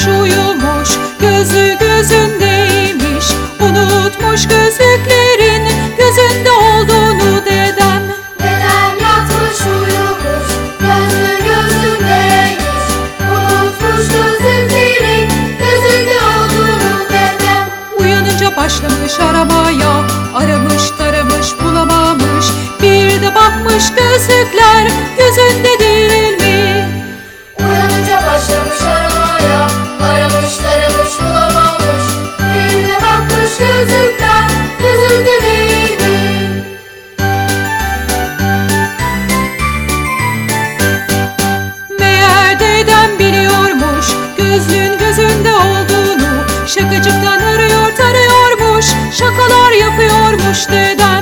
yatmış uyumuş, gözü gözündeymiş. Unutmuş gözlüklerin gözünde olduğunu dedem. Dedem yatmış uyumuş, gözü gözündeymiş. Unutmuş gözlüklerin gözünde olduğunu dedem. Uyanınca başlamış aramaya, aramış taramış bulamamış. Bir de bakmış gözlükler gözünde değil mi? Uyanınca başlamış aramaya, aramış taramış bulamamış. Bir de bakmış gözlükler gözünde değil mi? Meğer dedem biliyormuş gözlüğün gözünde olduğunu. Şakacıktan arıyor tarıyormuş, şakalar yapıyormuş dedem.